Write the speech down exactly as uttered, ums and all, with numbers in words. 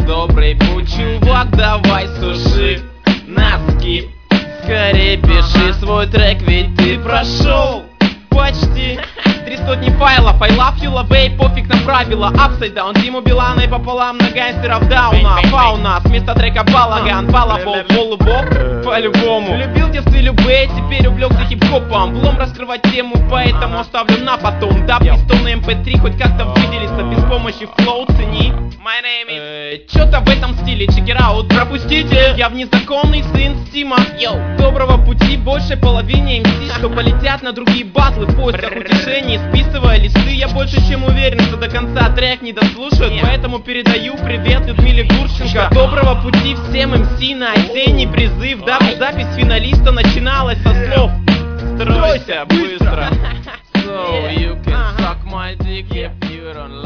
добрый путь, чувак, давай суши носки. Скорее пиши свой трек, ведь ты прошел почти три сотни файлов. I love you, love, пофиг на правила. Upside down, Диму Билана и пополам на гангстеров дауна. Фауна, с места трека балаган, балабол, полубок, по-любому. Любил в детстве любэ, теперь увлекся хип-хопом. Влом раскрывать тему, поэтому оставлю на потом. Да, пистон эм пэ три, хоть как-то выделиться без помощи флоу, цени. My name is... Э, Чё-то в этом стиле, check it out, пропустите. Я внезаконный сын Стима. Йоу. Доброго пути большей половине эм си, что полетят на другие батлы в поисках утешений. Списывая листы, я больше чем уверен, что до конца трек не дослушают. Поэтому передаю привет Людмиле Гурченко. Доброго пути всем эм си на осенний призыв. Дабы запись финалиста начиналась со слов: стройся быстро. So you can suck my dick if you don't